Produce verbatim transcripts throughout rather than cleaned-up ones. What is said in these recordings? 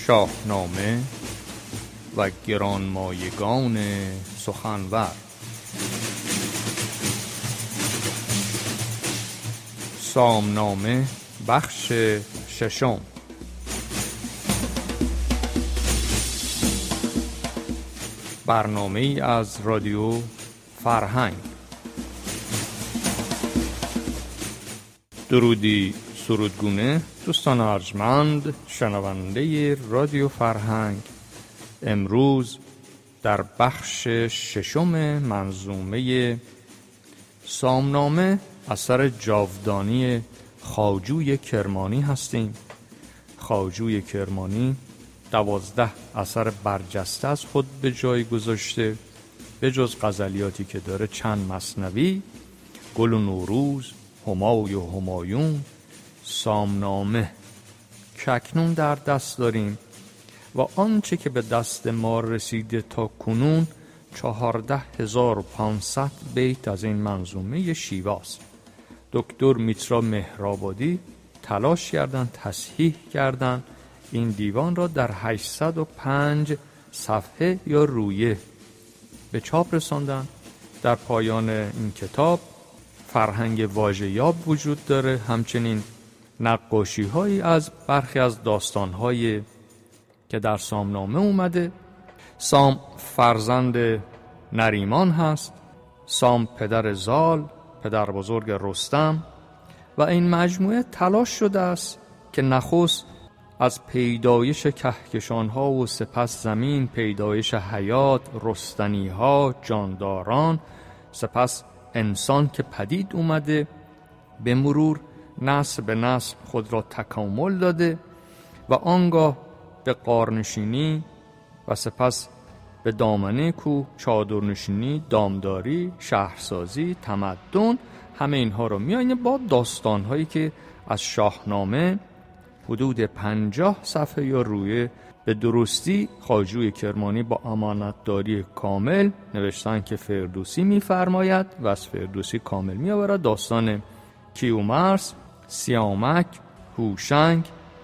شاهنامه و گرانمایگان سخنور. سامنامه بخش ششم. برنامه ای از رادیو فرهنگ. درودی سرودگونه دوستان ارجمند شنونده رادیو فرهنگ. امروز در بخش ششم منظومه سامنامه اثر جاودانی خواجوی کرمانی هستیم. خواجوی کرمانی دوازده اثر برجسته از خود به جای گذاشته، به جز غزلیاتی که داره چند مثنوی، گل و نوروز، همای و همایون، سامنامه که اکنون در دست داریم و آنچه که به دست ما رسیده تا کنون چهارده هزار و پانصد بیت از این منظومه شیواست. دکتر میترا مهرآبادی تلاش کردند، تصحیح کردند این دیوان را در هشتصد و پنج صفحه یا رویه به چاپ رساندند. در پایان این کتاب فرهنگ واژه‌یاب وجود داره، همچنین نقاشی هایی از برخی از داستان هایی که در سامنامه اومده. سام فرزند نریمان هست، سام پدر زال، پدر بزرگ رستم، و این مجموعه تلاش شده است که نخست از پیدایش کهکشان ها و سپس زمین، پیدایش حیات، رستنی ها، جانداران، سپس انسان که پدید اومده، به مرور نسل به نسل خود را تکامل داده و آنگاه به غارنشینی و سپس به دامنه کوه، چادرنشینی، دامداری، شهرسازی، تمدن، همه اینها رو میانه با داستان‌هایی که از شاهنامه حدود پنجاه صفحه یا رویه به درستی خواجوی کرمانی با امانتداری کامل نوشتن که فردوسی می‌فرماید و از فردوسی کامل می‌آورد. داستان کیومرث، سیامک، هوشنگ،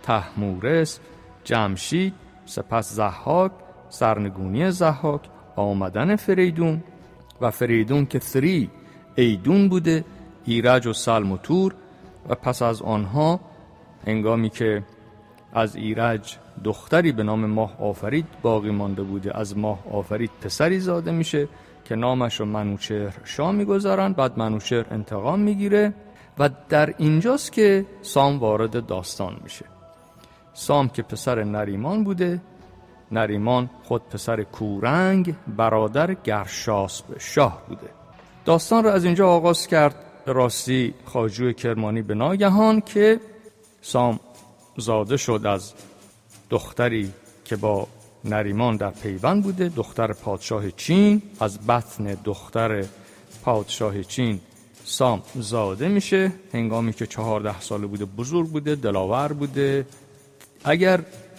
طهمورث، جمشید، سپس ضحاک، سرنگونی ضحاک، آمدن فریدون و فریدون که فری ایدون بوده، ایرج و سلم و تور، و پس از آنها هنگامی که از ایرج دختری به نام ماه آفرید باقی مانده بوده، از ماه آفرید پسری زاده میشه که نامش رو منوچهر شاه میگذارن. بعد منوچهر انتقام میگیره و در اینجاست که سام وارد داستان میشه. سام که پسر نریمان بوده، نریمان خود پسر کورنگ برادر گرشاسب شاه بوده. داستان رو از اینجا آغاز کرد راستی خواجوی کرمانی به ناگهان که سام زاده شد از دختری که با نریمان در پیوند بوده، دختر پادشاه چین. از بطن دختر پادشاه چین سام زاده میشه هنگامی که چهارده ساله بوده، بزرگ بوده، دلاور بوده. اگر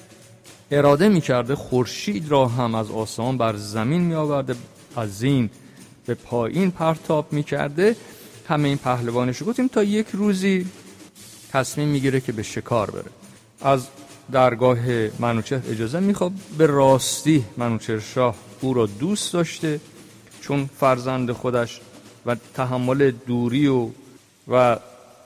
اراده میکرده خورشید را هم از آسمان بر زمین میآورده، از زین به پایین پرتاب میکرده. همه این پهلوانش گفتیم تا یک روزی تصمیم میگیره که به شکار بره. از درگاه منوچهر اجازه میخواد. به راستی منوچهر شاه او را دوست داشته، چون فرزند خودش و تحمل دوری و و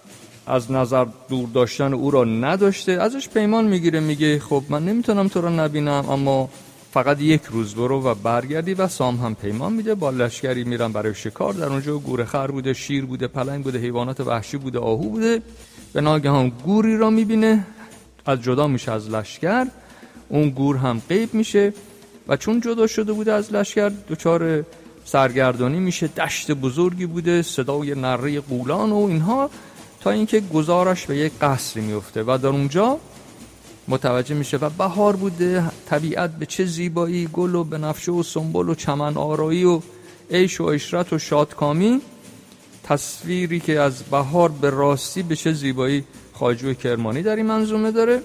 از نظر دور داشتن او را نداشته. ازش پیمان میگیره، میگه خب من نمیتونم تو را نبینم، اما فقط یک روز برو و برگردی. و سام هم پیمان میده، با لشکری میرن برای شکار. در اونجا گورخر بوده، شیر بوده، پلنگ بوده، حیوانات وحشی بوده، آهو بوده. به ناگهان گوری را میبینه، از جدا میشه از لشکر. اون گور هم غیب میشه و چون جدا شده بوده از لشکر دچار سرگردانی میشه. دشت بزرگی بوده، صدای نره غولان و اینها، تا اینکه گذارش به یک قصری میفته و در اونجا متوجه میشه و بهار بوده، طبیعت به چه زیبایی، گل و بنفشه و سنبل و چمن آرایی و عیش و عشرت و شادکامی. تصویری که از بهار به راستی به چه زیبایی خواجوی کرمانی در این منظومه داره.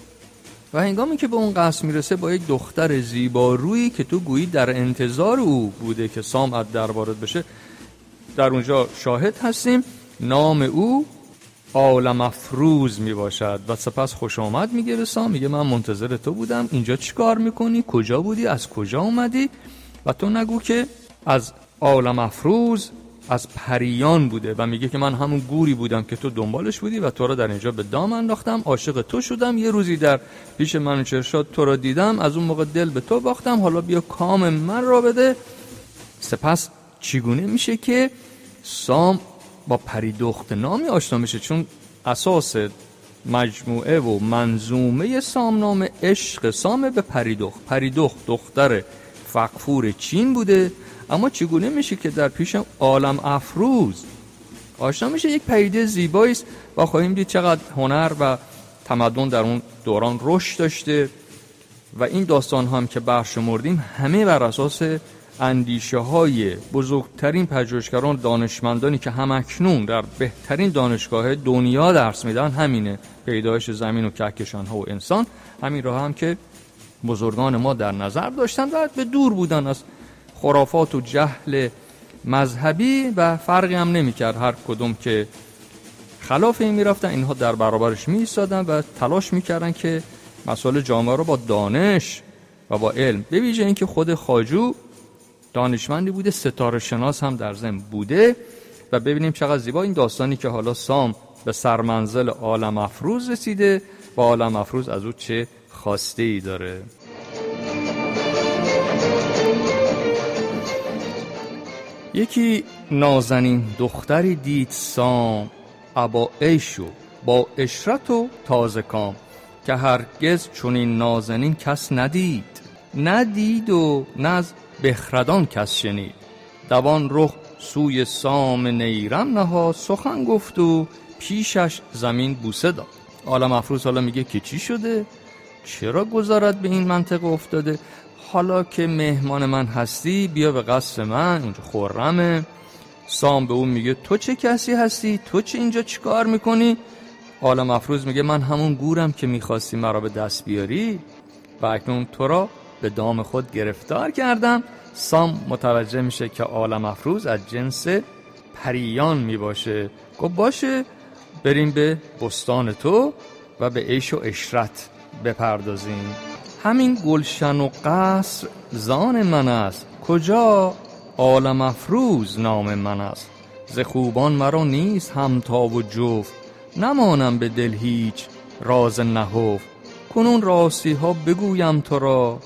و هنگامی که به اون قصر میرسه با یک دختر زیبارویی که تو گویی در انتظار او بوده که سام از در وارد بشه، در اونجا شاهد هستیم. نام او عالم افروز می باشد. و سپس خوش آمد میگه به سام، میگه من منتظر تو بودم، اینجا چی کار میکنی، کجا بودی، از کجا اومدی؟ و تو نگو که از عالم افروز از پریان بوده. و میگه که من همون گوری بودم که تو دنبالش بودی و تو را در اینجا به دام انداختم، عاشق تو شدم، یه روزی در پیش منوچهرشاد تو را دیدم، از اون موقع دل به تو باختم، حالا بیا کام من را بده. سپس چگونه میشه که سام با پریدخت نامی آشنا میشه؟ چون اساس مجموعه و منظومه سامنامه عشق سام به پریدخت. پریدخت دختر فغفور چین بوده، اما چگونه میشه که در پیش عالم افروز آشنا میشه؟ یک پدیده زیبایی است و خواهیم دید چقدر هنر و تمدن در اون دوران رشد داشته. و این داستان هم که برشمردیم همه بر اساس اندیشه های بزرگترین پژوهشگران، دانشمندانی که همکنون در بهترین دانشگاه دنیا درس میدن همینه، پیدایش زمین و کهکشان ها و انسان. همین راه هم که بزرگان ما در نظر داشتن و به دور بودن از خرافات و جهل مذهبی و فرقی هم نمی کرد. هر کدوم که خلاف این می رفتن، اینها در برابرش می ایستادن و تلاش می کردن که مسائل جامعه رو با دانش و با علم، به ویژه این که خود خواجو دانشمندی بوده، ستاره شناس هم در ضمن بوده. و ببینیم چقدر زیبا این داستانی که حالا سام به سرمنزل عالم افروز رسیده و عالم افروز از او چه خواسته ای داره. یکی نازنین دختری دید سام، ابا عیشو با اشرت و تازه کام، که هرگز چنین نازنین کس ندید، ندید و نه از بخردان کس شنید. دوان رخ سوی سام نیرم نهاد، سخن گفت و پیشش زمین بوسه داد. عالم افروز حالا میگه که چی شده؟ چرا گذارت به این منطقه افتاده؟ حالا که مهمان من هستی بیا به قصر من، اونجا خرمه. سام به اون میگه تو چه کسی هستی؟ تو چه اینجا چی کار میکنی؟ عالم افروز میگه من همون گورم که میخواستی مرا به دست بیاری و اکنون تو را به دام خود گرفتار کردم. سام متوجه میشه که عالم افروز از جنس پریان میباشه. گفت باشه بریم به بستان تو و به عیش و عشرت بپردازیم. همین گلشن و قصر زان من است، کجا عالم افروز نام من است. ز خوبان مرا نیست همتا و جفت، نمانم به دل هیچ راز نهفت. کنون راستی ها بگویم تو را،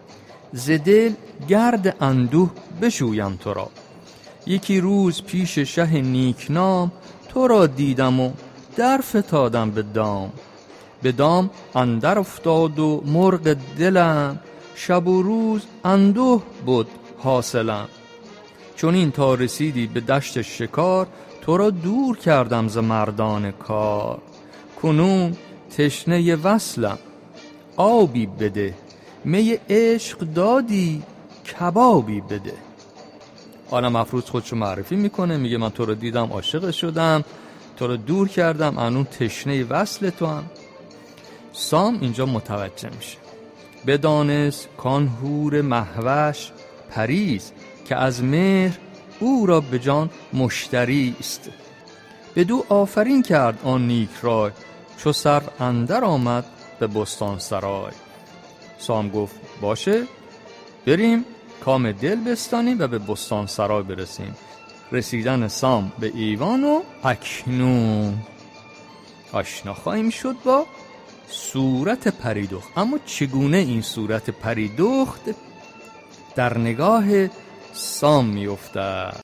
ز دل گرد اندوه بشویم تو را. یکی روز پیش شه نیکنام، تو را دیدم و در فتادم به دام. به دام اندر افتاد و مرغ دلم، شب و روز اندوه بود حاصلم. چون این تا رسیدی به دشت شکار، تو را دور کردم ز مردان کار. کنون تشنه وصلم آبی بده، می عشق دادی کبابی بده. عالم افروز خودشو معرفی میکنه، میگه من تو رو دیدم عاشق شدم، تو رو دور کردم، انون تشنه وصل تو هم. سام اینجا متوجه میشه، بدانست کان حور مهوش پریز، که از مهر او را به جان مشتری است. بدو آفرین کرد آن نیک رای، چو سر اندر آمد به بستان سرای. سام گفت باشه بریم کام دل بستانیم و به بستان سرای برسیم. رسیدن سام به ایوان و اکنون آشنا خواهیم شد با صورت پریدخت. اما چگونه این صورت پریدخت در نگاه سام می افتد؟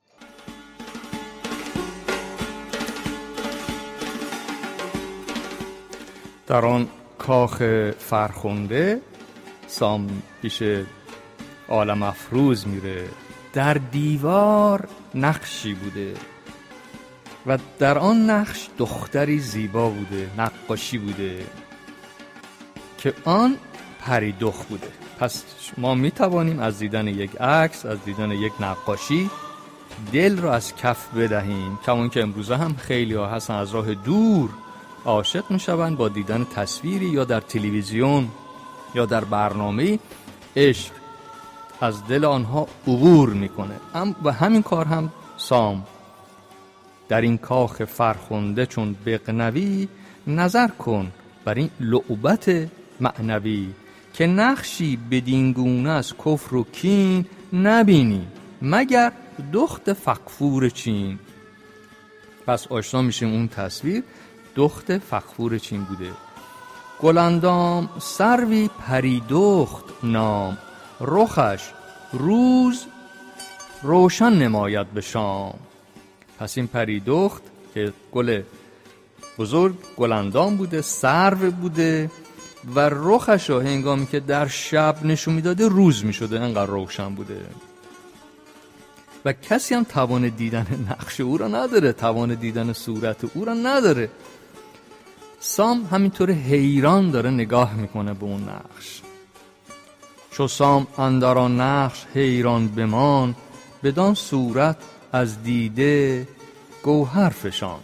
در آن کاخ فرخنده سام پیش عالم افروز میره. در دیوار نقشی بوده و در آن نقش دختری زیبا بوده، نقاشی بوده که آن پریدخت بوده. پس ما می توانیم از دیدن یک عکس، از دیدن یک نقاشی دل رو از کف بدهیم، کمون که امروزه هم خیلی ها هستن از راه دور عاشق می شوند با دیدن تصویری یا در تلویزیون یا در برنامه، عشق از دل آنها عبور میکنه. و همین کار هم سام در این کاخ فرخنده چون بغنوی، نظر کن بر این لعبت معنوی. که نقشی بدین گونه از کفر و کین، نبینی مگر دخت فغفور چین. پس آشنا میشیم اون تصویر دخت فغفور چین بوده. گلاندام سروی پریدخت نام، رخش روز روشن نماید به شام. پس این پریدخت که گل بزرگ گلاندام بوده، سرو بوده و رخش رو هنگامی که در شب نشون میداده روز میشده، انقدر روشن بوده. و کسی هم توان دیدن نقش او را نداره، توان دیدن صورت او را نداره. سام همینطور حیران داره نگاه میکنه به اون نقش. چو سام اندر آن نقش حیران بمان، بدان صورت از دیده گوهر فشان.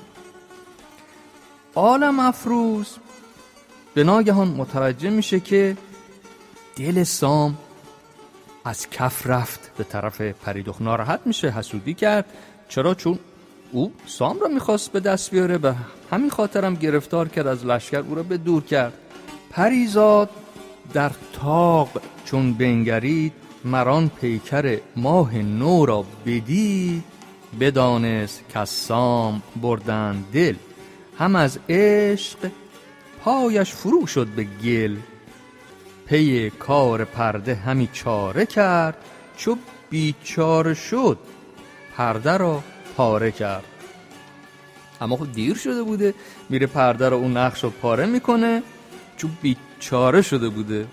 عالم افروز به ناگهان متوجه میشه که دل سام از کف رفت به طرف پریدخت. ناراحت میشه، حسودی کرد. چرا؟ چون او سام را میخواست به دست بیاره، به همین خاطرم گرفتار کرد از لشکر، او را به دور کرد. پریزاد در تاق چون بنگرید، مران پیکر ماه نو را بدید. بدانست که از سام بردن دل، هم از عشق پایش فرو شد به گل. پی کار پرده همی چاره کرد، چو بیچاره شد پرده را پاره کرد. اما خب دیر شده بوده، میره پرده را اون نقش رو پاره میکنه، چون بیچاره شده بوده.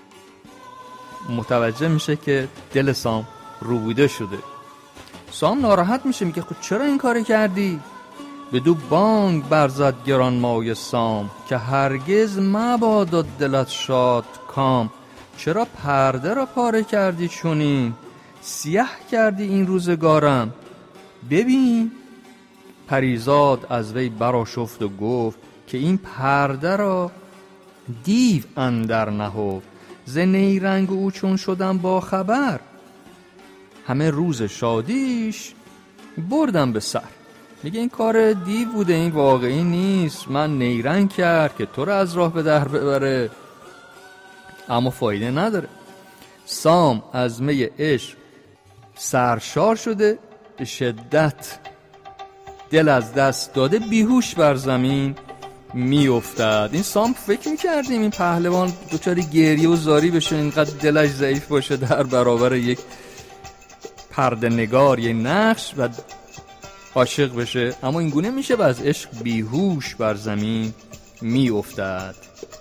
متوجه میشه که دل سام روبوده شده. سام ناراحت میشه، میگه خب چرا این کار کردی؟ بدو بانگ برزد گران مایه سام، که هرگز مبادا دلت شاد کام. چرا پرده را پاره کردی چنین، سیه کردی این روزگارم ببین. پریزاد از وی برآشفت و گفت، که این پرده را دیو اندر نهفت. ز نیرنگ او چون شدم با خبر، همه روز شادیش بردم به سر. میگه این کار دیو بوده، این واقعی نیست. من نیرنگ کرد که تو رو از راه به در ببره، اما فایده نداره. سام از می عشق سرشار شده، به شدت دل از دست داده، بیهوش بر زمین می افتد. این سام فکر میکردیم این پهلوان دوچاری گریه و زاری بشه، اینقدر دلش ضعیف باشه در برابر یک پرده نگار، یک نقش، و عاشق بشه، اما این گونه میشه و از عشق بیهوش بر زمین می افتد.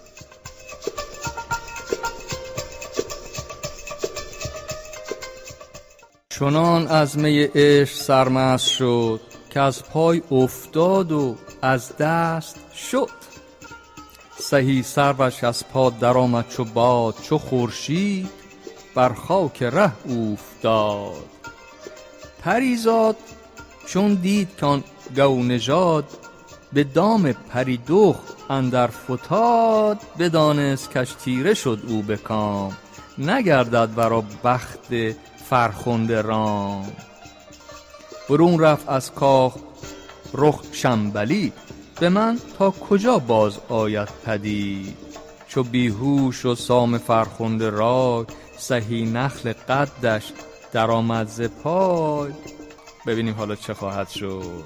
چنان از می عشق سرمست شد، که از پای افتاد و از دست شد. سهی سروش از پا در آمد چو باد، چو خورشید بر خاک ره اوفتاد. پریزاد چون دید کان گو نژاد، به دام پریدخت اندر فتاد. بدانست کش تیره شد او به کام، نگردد ورا بخت فرخنده رام. برون رفت از کاخ رخ شنبلید، به من تا کجا باز آید پدید. چو بیهوش و سام فرخنده رای، سهی نخل قدش در آمد ز پای. ببینیم حالا چه خواهد شد.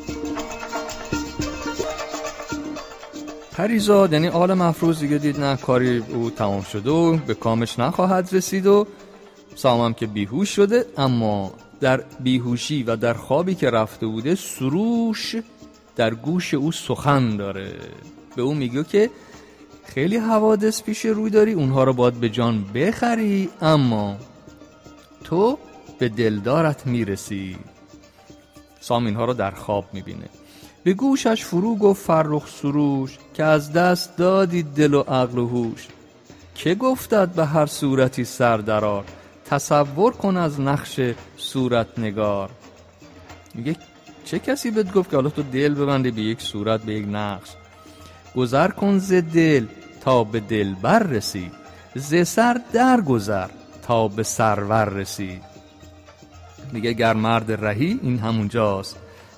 پریزاد یعنی عالم افروز دیگه دید نه کاری او تمام شده و به کامش نخواهد رسید و سامم که بیهوش شده، اما در بیهوشی و در خوابی که رفته بوده سروش در گوش او سخن داره. به او میگه که خیلی حوادث پیش روی داری، اونها رو باید به جان بخری، اما تو به دلدارت میرسی. سام اینها رو در خواب میبینه. به گوشش فرو گفت فرخ سروش، که از دست دادی دل و عقل و هوش. که گفتت به هر صورتی سردرار، تصور کن از نقش صورت نگار. میگه چه کسی بهت گفت که حالا تو دل ببندی به یک صورت، به یک نقش؟ گذر کن ز دل تا به دل بر رسی، ز سر در گذر تا به سرور رسی. میگه گر مرد رهی این همونجاست،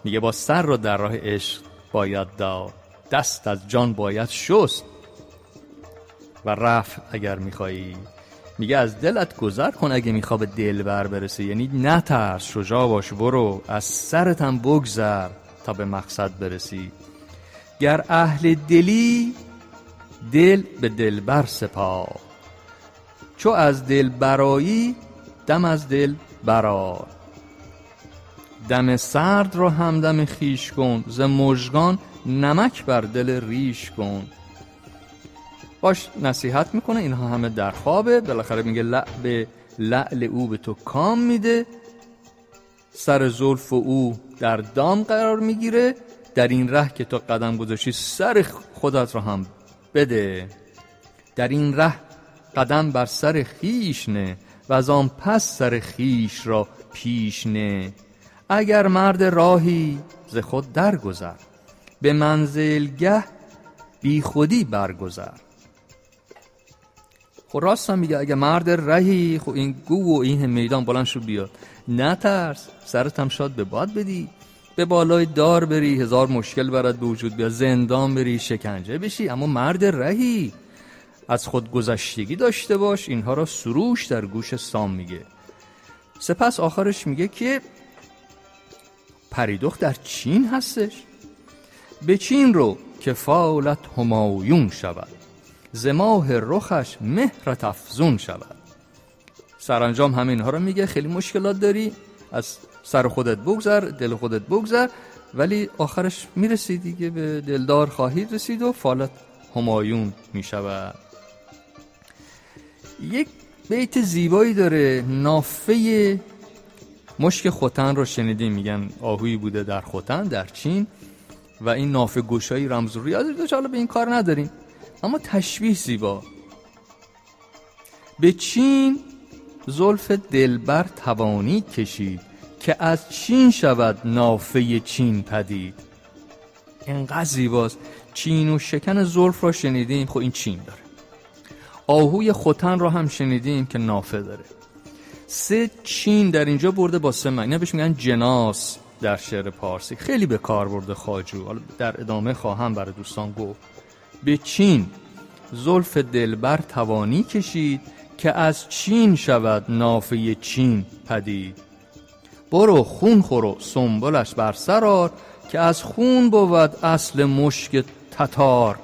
میگه با سر رو در راه عشق باید داد، دست از جان باید شست و رفت اگر میخوایی. میگه از دلت گذر کن اگه میخوا به دلبر برسی، یعنی نترس، شجاع باش، برو از سرت هم بگذر تا به مقصد برسی. گر اهل دلی دل به دلبر سپار، چو از دل برایی دم از دل برار. دم سرد رو همدم خیش کن، ز مژگان نمک بر دل ریش کن. باش نصیحت میکنه، اینها همه در خوابه. بالاخره میگه لعب لعل او به تو کام میده، سر زلف او در دام قرار میگیره. در این ره که تو قدم گذاشتی سر خودت رو هم بده، در این ره قدم بر سر خیش نه، و از آن پس سر خیش را پیش نه. اگر مرد راهی ز خود درگذر، به منزلگه بی خودی برگذر. خب راست هم میگه، اگه مرد رهی، خب این گو و این میدان بلند شو بیاد، نترس، سرت هم شاد به باد بدی، به بالای دار بری هزار مشکل برات به وجود بیاد، زندان بری شکنجه بشی، اما مرد رهی از خود گذشتگی داشته باش. اینها را سروش در گوش سام میگه. سپس آخرش میگه که پریدخت در چین هستش، به چین رو که فالت همایون شود، ز ماه رخش مهرت افزون شود. سرانجام همین ها رو میگه، خیلی مشکلات داری، از سر خودت بگذر، دل خودت بگذر، ولی آخرش میرسی دیگه، به دلدار خواهید رسید و فالت همایون میشود. یک بیت زیبایی داره، نافه مشک ختن رو شنیدیم، میگن آهویی بوده در ختن در چین و این نافه گشایی رمز و ریاضی داشت. حالا به این کار نداریم، اما تشبیه زیبا. به چین زلف دلبر توانی کشید، که از چین شود نافه چین پدید. اینقدر زیباست. چین و شکن زلف را شنیدیم، خب این چین داره. آهوی ختن را هم شنیدیم که نافه داره. سه چین در اینجا برده با سه معنی، بهش میگن جناس در شعر پارسی، خیلی به کار برده خواجو. حالا در ادامه خواهم برای دوستان گفت. به چین زلف دلبر توانی کشید، که از چین شود نافه چین پدید. برو خون خورو سنبلش بر سر آر، که از خون بود اصل مشک تتار.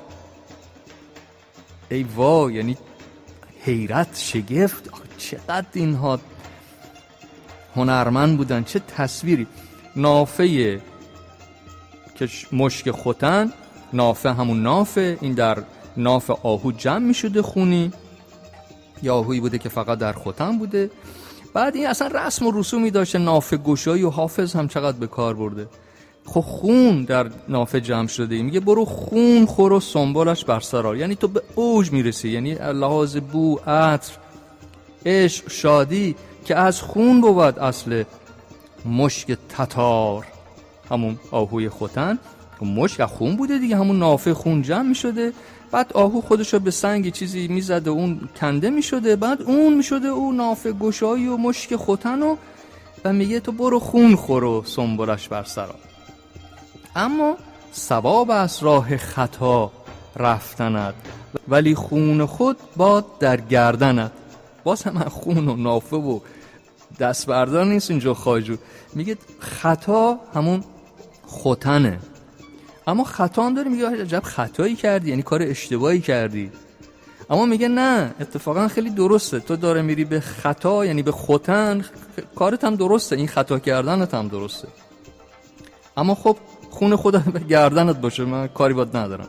ای وای، یعنی حیرت، شگفت، چقدر اینها هنرمند بودن، چه تصویری. نافه که مشک ختن، نافه همون نافه، این در ناف آهو جمع می شده خونی، یا آهویی بوده که فقط در ختن بوده. بعد این اصلا رسم و رسومی داشته، نافه گشایی و حافظ هم چقدر به کار برده. خب خون در نافه جمع شده، میگه برو خون خور و سنبلش بر سر آر، یعنی تو به اوج میرسی، یعنی لحاظ بو، عطر، عشق، شادی، که از خون بود اصل مشک تتار، همون آهوی ختن. مشک از خون بوده دیگه، همون نافه خون جمع میشده. بعد آهو خودشو به سنگ چیزی میزده، اون کنده میشده، بعد اون میشده اون نافه گشایی و مشک ختن و و میگه تو برو خون خور و سنبلش بر سر آر. اما ثواب از راه خطا رفتنت، ولی خون خود باد در گردنت. باز هم خون و نافه و دست بردار نیست اینجا خواجو، میگه خطا همون ختنه. اما خطا هم داره، میگه عجب خطایی کردی، یعنی کار اشتباهی کردی. اما میگه نه، اتفاقا خیلی درسته، تو داره میری به خطا، یعنی به ختن، کارت هم درسته، این خطا کردنت هم درسته، اما خب خون خودت به گردنت باشه، من کاری باید ندارم.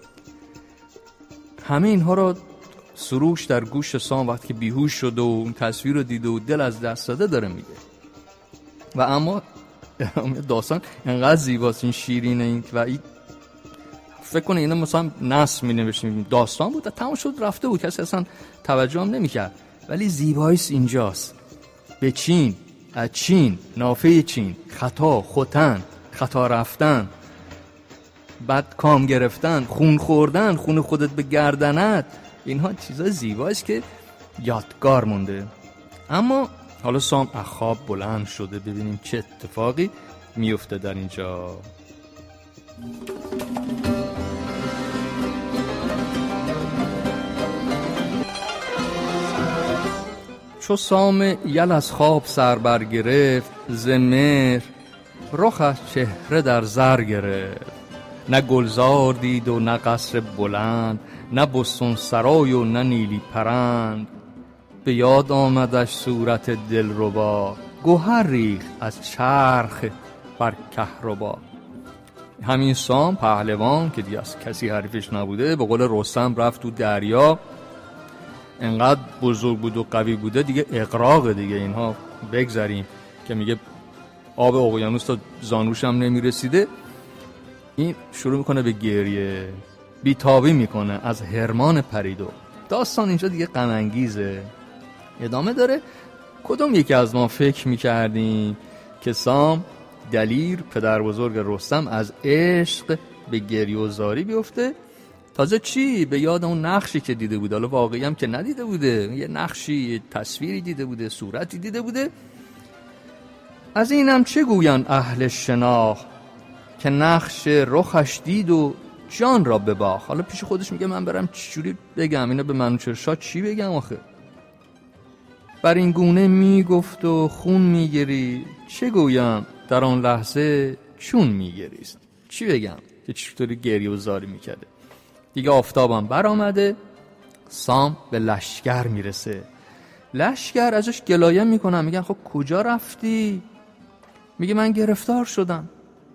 همه اینها رو سروش در گوش سام وقتی که بیهوش شده و اون تصویر رو دیده و دل از دست داده داره میگه. و اما داستان اینقدر زیباست، این شیرینه، این و این فکر کنه اینا مثلا نص می نوشتیم، داستان بود تمام شد رفته بود، کسی اصلا توجه هم نمی کرد. ولی زیباییست اینجاست. به چین، از چین، نافه چین، خطا، ختن، خطا رفتن، بعد کام گرفتن، خون خوردن، خون خودت به گردنت، اینها چیزا زیباست که یادگار مونده. اما حالا سام اخاب بلند شده، ببینیم چه اتفاقی میفته در اینجا. چو سام یل از خواب سر برگرفت، ز مهر رخش چهره در زر گرفت. نه گلزار دید و نه قصر بلند، نه بستان سرای و نه نیلی پرند. به یاد آمدش صورت دلربا، گوهر ریخت از چرخ بر کهربا. همین سام پهلوان که دیگه از کسی حریفش نبوده، به قول رستم رفت تو دریا، انقدر بزرگ بود و قوی بوده دیگه اغراق دیگه اینها بگذاریم که میگه آب اقیانوس تا زانوش هم نمیرسیده. این شروع میکنه به گریه، بیتابی میکنه از هرمان پریدو. داستان اینجا دیگه غم انگیزه. ادامه داره. کدوم یکی از ما فکر میکردیم که سام دلیر پدر بزرگ رستم از عشق به گریه و زاری بیفته؟ تازه چی؟ به یاد اون نقشی که دیده بوده، حالا واقعی هم که ندیده بوده، یه نقشی، یه تصویری دیده بوده، صورتی دیده بوده. از اینم چه گویند اهل شناخت، که نقش رخش دید و جان را بباخت. حالا پیش خودش میگه من برم چجوری بگم اینا به منوچهرشاه چی بگم آخه؟ بر این گونه میگفت و خون میگری، چه گویم در آن لحظه چون میگریست. چی بگم که چطوری گریه و زاری میکرده. دیگه آفتابم بر آمده. سام به لشکر میرسه. لشکر ازش گلایه میکنن، میگن خب کجا رفتی؟ میگه من گرفتار شدم.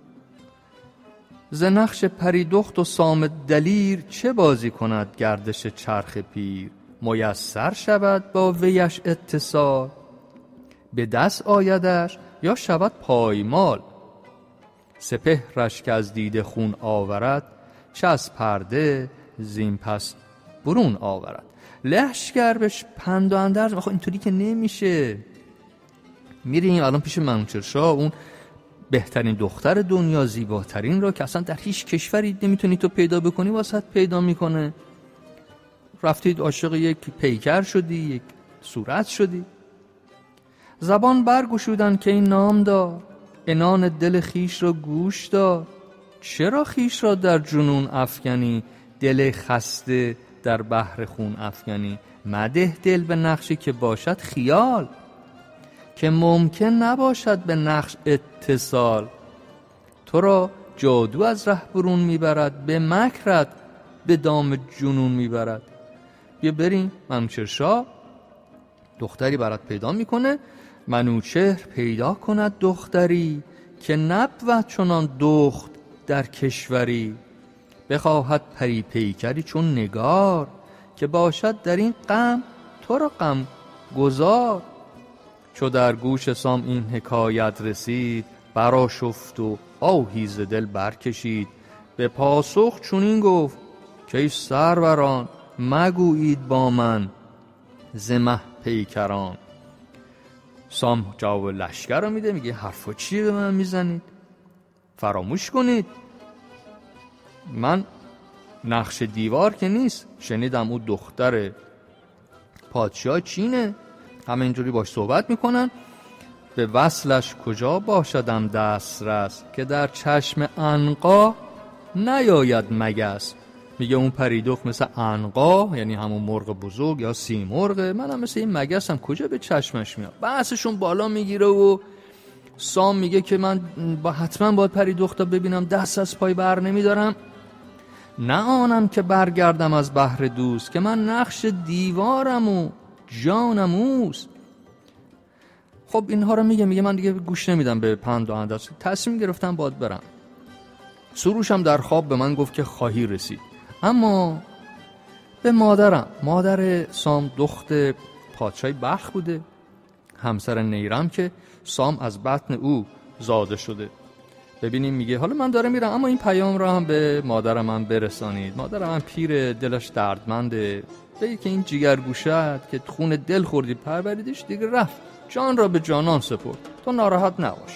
ز نقش پریدخت و سام دلیر، چه بازی کند گردش چرخ پیر. میسر شود با ویش اتصال، به دست آیدش یا شود پایمال. سپهرش که از دیده خون آورد، چه از پرده زین پس برون آورد. لشکر بهش پند و اندرز، خب اینطوری که نمیشه. میریم الان پیش منوچهرشاه، اون بهترین دختر دنیا، زیباترین را که اصلا در هیچ کشوری نمیتونی تو پیدا بکنی واسه پیدا میکنه. رفتید عاشق یک پیکر شدی، یک صورت شدی. زبان برگشودن که این نام دار، عنان دل خیش را گوش دار. چرا خیش را در جنون افکنی، دل خسته در بحر خون افکنی. مده دل به نقشی که باشد خیال، که ممکن نباشد به نقش اتصال. تو را جادو از ره برون میبرد، به مکرت به دام جنون میبرد. بیا بریم. منوچهرشاه دختری برات پیدا میکنه. منوچهر پیدا کند دختری، که نبود چنان دخت در کشوری. بخواهد پری پیکری چون نگار، که باشد در این غم تو را غم گذار. چو در گوش سام این حکایت رسید، برآشفت و آهی ز دل برکشید. به پاسخ چنین گفت که ای سروران، مگویید با من ز مه پیکران. سام جواب لشکر رو میده، میگه حرفا چیه به من میزنید؟ فراموش کنید من نقش دیوار که نیست. شنیدم او دختر پادشاه چینه، همه اینجوری باش صحبت میکنن. به وصلش کجا باشدم دسترس، که در چشم عنقا نیاید مگس. میگه اون پریدخت مثل عنقا، یعنی همون مرغ بزرگ یا سیمرغ، منم مثل این مگسم، کجا به چشمش میاد. بحثشون بالا میگیره و سام میگه که من با حتما باید پریدخت ببینم، دست از پای بر نمیدارم. نه آنم که برگردم از بحر دوست، که من نقش دیوارم و جانم اوست. خب اینها رو میگه میگه من دیگه گوش نمیدم به پند و اندرز، تصمیم گرفتم باید برم. سروشم در خواب به من گفت که خواهی رسید. اما به مادرم، مادر سام دخت پادشاه بلخ بوده، همسر نیرم که سام از بطن او زاده شده. ببینیم میگه حالا من داره میرم، اما این پیام را هم به مادرم هم برسانید. مادرم هم پیر، دلش دردمنده، بگه که این جگرگوشت که خون دل خوردی پروریدش دیگه رفت، جان را به جانان سپرد، تو ناراحت نباش.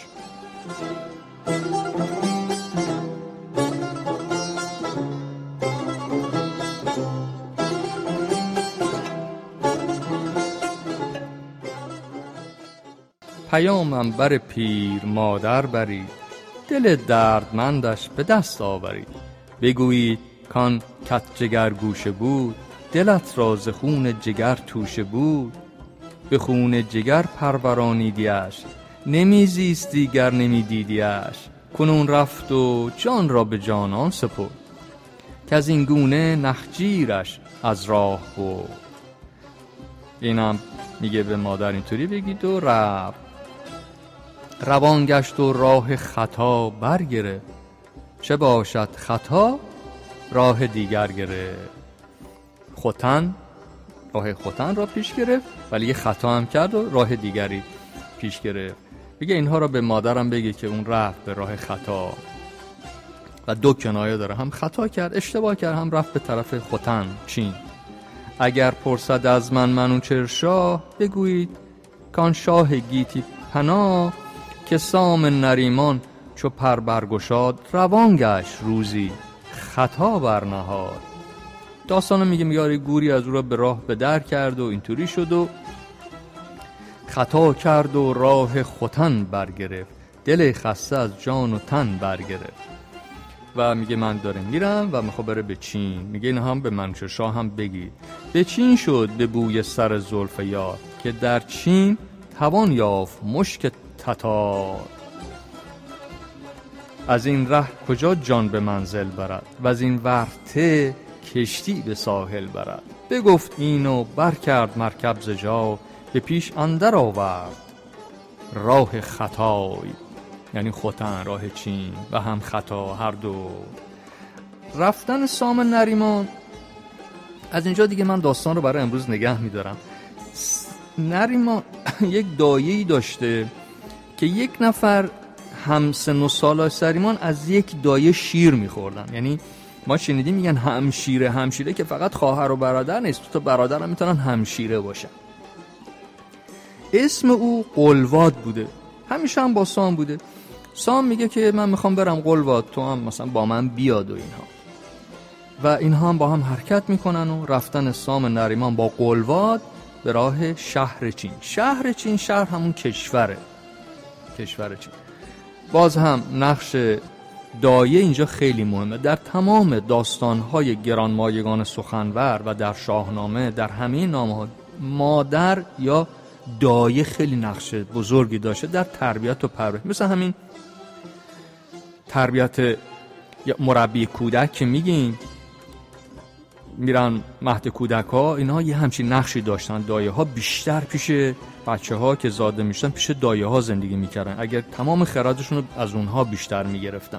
پیامم بر پیر مادر برید، دل دردمندش به دست آورید. بگویید کان کت جگر گوشه بود، دلت را ز خون جگر توشه بود. به خون جگر پرورانیدیش، نمیزیست دیگر نمیدیدیش. کنون رفت و جان را به جانان سپرد، که از این گونه نخجیرش از راه برد. اینم میگه به مادر اینطوری بگید و رفت. روان گشت و راه خطا برگرفت، چه باشد خطا راه دیگر گرفت. ختن راه ختن را پیش گرفت، ولی یه خطا هم کرد و راه دیگری پیش گرفت. بگه اینها را به مادرم بگه که اون رفت به راه خطا و دو کنایه داره، هم خطا کرد اشتباه کرد، هم رفت به طرف ختن چین. اگر پرسد از من منوچهر شاه، بگویید کان شاه گیتی پناه. که سام نریمان چو پر برگشاد، روان گشت روزی خطا برنهاد. داستانو میگه میگه گوری از او را به راه به در کرد و اینطوری شد و خطا کرد و راه ختن برگرفت، دل خسته از جان و تن برگرفت. و میگه من داره میرم و میخوام بره به چین. میگه این هم به منوچهر شاه هم بگید. به چین شد به بوی سر زلف یار، که در چین توان یافت مشک تتار. از این ره کجا جان به منزل برد، و از این ورته کشتی به ساحل برد. بگفت اینو بر کرد مرکب ز جا، به پیش اندر آورد راه خطای. یعنی ختن، راه چین و هم خطا، هر دو. رفتن سام نریمان از اینجا دیگه من داستان رو برای امروز نگه میدارم. نریمان یک دایه‌ای داشته که یک نفر همسن و سالاش سریمان از یک دایه شیر میخوردن. یعنی ما شنیدیم میگن همشیره. همشیره که فقط خواهر و برادر نیست، تو تا برادر هم میتونن همشیره باشن. اسم او قلواد بوده، همیشه هم با سام بوده. سام میگه که من میخوام برم قلواد، تو هم مثلا با من بیاد و اینها. و اینها هم با هم حرکت میکنن و رفتن سام نریمان با قلواد به راه شهر چین. شهر چین شهر همون کشوره، کشور چین. باز هم نقش دایه اینجا خیلی مهمه. در تمام داستان‌های گرانمایگان سخنور و در شاهنامه، در همه نامه‌ها مادر یا دایه خیلی نقش بزرگی داشته در تربیت و پرورش. مثل همین تربیت یا مربی کودک که میگیم میرن مهد کودک ها، اینها یه همچین نقشی داشتن. دایه ها بیشتر پیش بچه ها که زاده میشتن پیش دایه ها زندگی میکردن، اگر تمام خردشون رو از اونها بیشتر میگرفتن.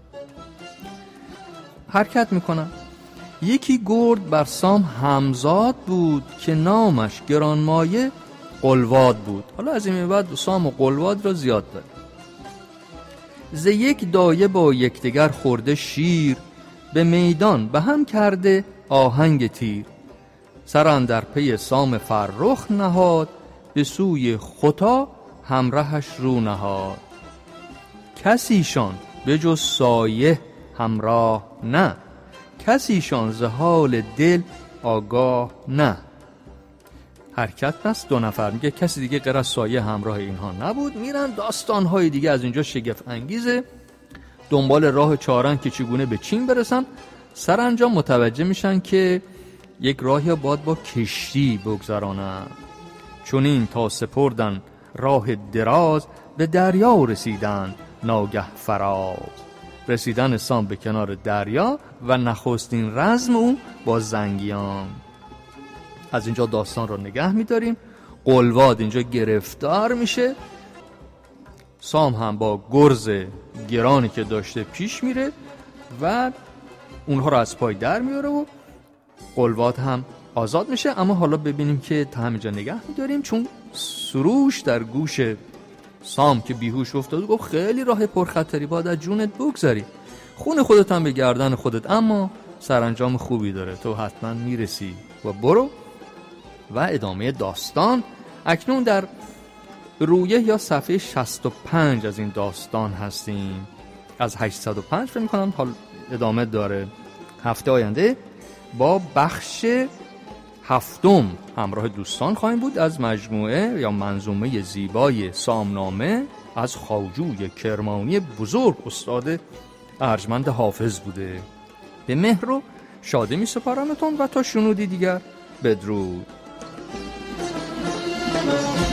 حرکت میکنن. یکی گرد بر سام همزاد بود، که نامش گرانمایه قلواد بود. حالا از این بعد سام و قلواد را زیاد داره. ز یک دایه با یکدیگر خورده شیر، به میدان به هم کرده آهنگ تیر. سر اندر پی سام فرخ نهاد، به سوی ختا همراهش رو نهاد. کسیشان به جز سایه همراه نه، کسیشان ز حال دل آگاه نه. حرکت پس دو نفر، میگه کسی دیگه غیر از سایه همراه اینها نبود. میرن داستانهای دیگه از اینجا شگفت انگیزه، دنبال راه چارن که چگونه به چین برسن. سرانجام متوجه میشن که یک راهی باید با کشتی بگذرانن. چون این تا سپردن راه دراز، به دریا رسیدن ناگه فراز. رسیدن سام به کنار دریا و نخستین رزم اون با زنگیان. از اینجا داستان رو نگه میداریم. قلواد اینجا گرفتار میشه، سام هم با گرز گرانی که داشته پیش میره و اونها رو از پای در میاره و قلواد هم آزاد میشه. اما حالا ببینیم که تا همینجا نگه میداریم، چون سروش در گوش سام که بیهوش افتاد گفت خیلی راه پرخطری، باید از جونت بگذری، خون خودت هم به گردن خودت، اما سرانجام خوبی داره، تو حتما میرسی و برو. و ادامه داستان اکنون در رویه یا صفحه شصت و پنج از این داستان هستیم. از هشتصد و پنج فکر می‌کنم حال ادامه داره. هفته آینده با بخش هفتم همراه دوستان خواهیم بود از مجموعه یا منظومه زیبای سامنامه از خواجوی کرمانی بزرگ استاد ارجمند حافظ بوده. به مهر و شادی می سپارمتون و تا شنودی دیگر بدرود.